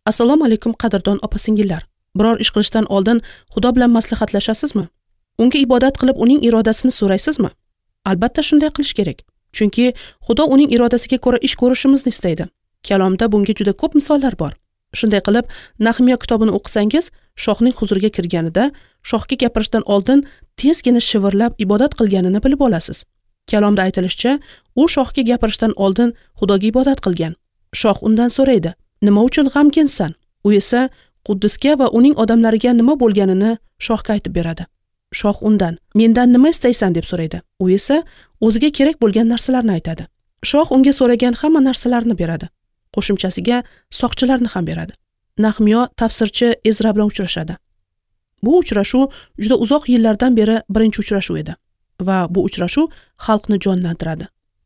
Assalomu alaykum qadrdon opa-singillar. Biror ish qilishdan oldin Xudo bilan maslahatlashasizmi? Unga ibodat qilib uning irodasini so'raysizmi? Albatta shunday qilish kerak. Chunki Xudo uning irodasiga ko'ra ish ko'rishimizni istaydi. Kalomda bunga juda ko'p misollar bor. Shunday qilib, Nahmiyo kitobini o'qisangiz, shohning huzuriga kirganida, shohga gapirishdan oldin tezgina shivirlab ibodat qilganini bilib olasiz. Kalomda aytilishicha, u shohga gapirishdan oldin Xudoga ibodat qilgan. Shoh undan so'raydi: "Nima uchun g'amginsan?" U esa Quddusga va uning odamlariga nima bo'lganini shohga aytib beradi. Shoh undan: "Mendan nima istaysan?" deb so'raydi. U esa o'ziga kerak bo'lgan narsalarni aytadi. Shoh unga so'ragan hamma narsalarni beradi. Qo'shimchasiga soqchilarni ham beradi. Nahmiyo tafsirchi Ezra bilan uchrashadi. Bu uchrashuv juda uzoq yillardan beri birinchi uchrashuv edi va bu uchrashuv xalqni jonlantiradi.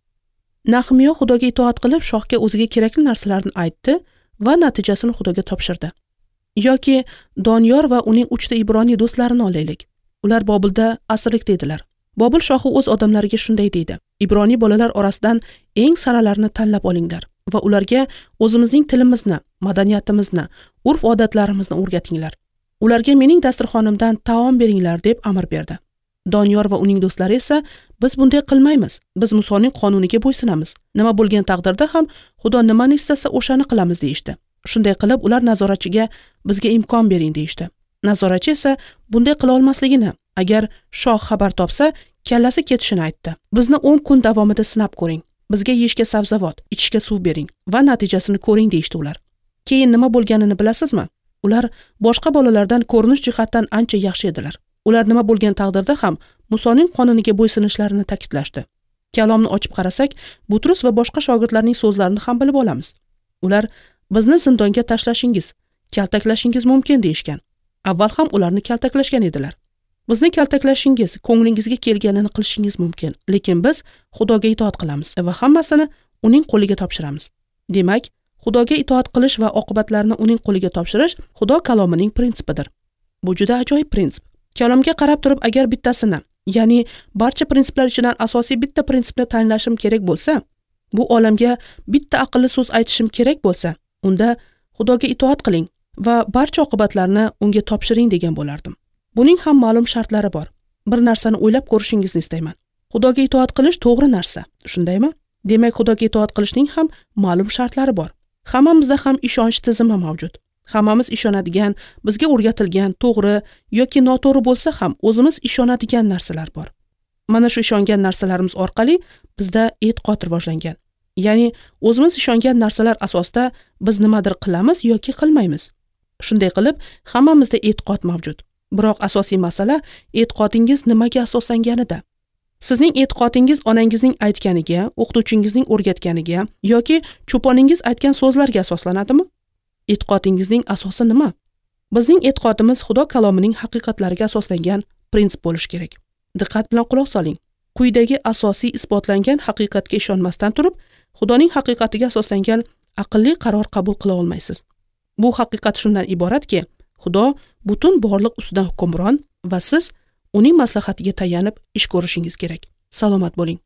Nahmiyo Xudoga itoat qilib, shohga o'ziga kerakli narsalarni aytdi va natijasini Xudoga topshirdi. Yoki Doniyor va uning 3 ta Ibroniy do'stlarini olaylik. Ular Bobilda asirlikda edilar. Bobil shohi o'z odamlariga shunday deydi: "Ibroniy bolalar orasidan eng saralarini tanlab olinglar va ularga o'zimizning tilimizni, madaniyatimizni, urf-odatlarimizni o'rgatinglar. Ularga mening dasturxonimdan taom beringlar" deb amr berdi. Doniyor va uning do'stlari esa: "Biz bunday qilmaymiz. Biz Musoning qonuniga bo'ysunamiz. Nima bo'lgan taqdirda ham Xudo nimani istasa o'shani qilamiz" deyishdi. Shunday qilib ular nazoratchiga "Bizga imkon bering" deyishdi. Nazoratchi esa bunday qila olmasligini, agar shoh xabar topsa, kallasi ketishini aytdi. "Bizni 10 kun davomida sinab ko'ring. Bizga yeyishga sabzavot, ichishga suv bering va natijasini ko'ring" deyishdi ular. Keyin nima bo'lganini bilasizmi? Ular boshqa bolalardan ko'rinish jihatdan ancha yaxshi edilar. Ular nima bo'lgan taqdirda ham Musoning qonuniga bo'ysunishlarini ta'kidlashdi. Kalomni ochib qarasak, Butrus va boshqa shogirdlarning so'zlarini ham bilib olamiz. Ular "Bizni zindonga tashlashingiz, kaltaklashingiz mumkin" deyishgan. Avval ham ularni kaltaklashgan edilar. "Bizni kaltaklashingiz, ko'nglingizga kelganini qilishingiz mumkin, lekin biz Xudoga itoat qilamiz va hammasini uning qo'liga topshiramiz." Demak, Xudoga itoat qilish va oqibatlarni uning qo'liga topshirish Xudo kalomining prinsipidir. Bu juda ajoyib prinsip. Kalomga qarab turib, agar bittasini, ya'ni barcha prinsiplar ichidan asosiy bitta prinsipni tanlashim kerak bo'lsa, bu olamga bitta aqlli so'z aytishim kerak bo'lsa, unda Xudoga itoat qiling va barcha oqibatlarni unga topshiring degan bo'lardim. Buning ham ma'lum shartlari bor. Bir narsani o'ylab ko'rishingizni istayman. Xudoga itoat qilish to'g'ri narsa, shundaymi? Demak, Xudoga itoat qilishning ham ma'lum shartlari bor. Hammamizda ham ishonch tizimi mavjud. Hammamiz ishonadigan, bizga o'rgatilgan to'g'ri yoki noto'g'ri bo'lsa ham o'zimiz ishonadigan narsalar bor. Mana shu ishongan narsalarimiz orqali bizda e'tiqod rivojlangan. Ya'ni o'zimiz ishongan narsalar asosida biz nimadir qilamiz yoki qilmaymiz. Shunday qilib, hammamizda e'tiqod mavjud. Biroq asosiy masala e'tiqodingiz nimaga asoslanganida. Sizning e'tiqodingiz onangizning aytganiga, o'qituvchingizning o'rgatganiga yoki cho'poningiz aytgan so'zlarga asoslanadimi? E'tiqodingizning asosi nima? Bizning e'tiqodimiz Xudo kalomining haqiqatlariga asoslangan prinsip bo'lishi kerak. Diqqat bilan quloq soling. Quyidagi asosiy isbotlangan haqiqatga ishonmasdan turib, Xudoning haqiqatiga asoslangan aqlli qaror qabul qila olmaysiz. Bu haqiqat shundan iboratki, Xudo butun borliq ustidan hukmron va siz uning maslahatiga tayanib ish ko'rishingiz kerak. Salomat bo'ling.